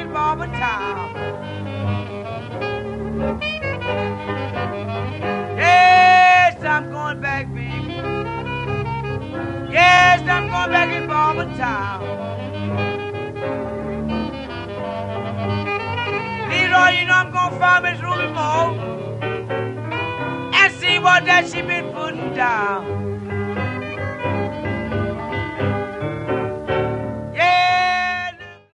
in Barber Town. Yes, I'm going back, baby. Yes, I'm going back in Barber Town. Leroy, you know I'm going to find Miss Ruby Moore and see what that she been putting down.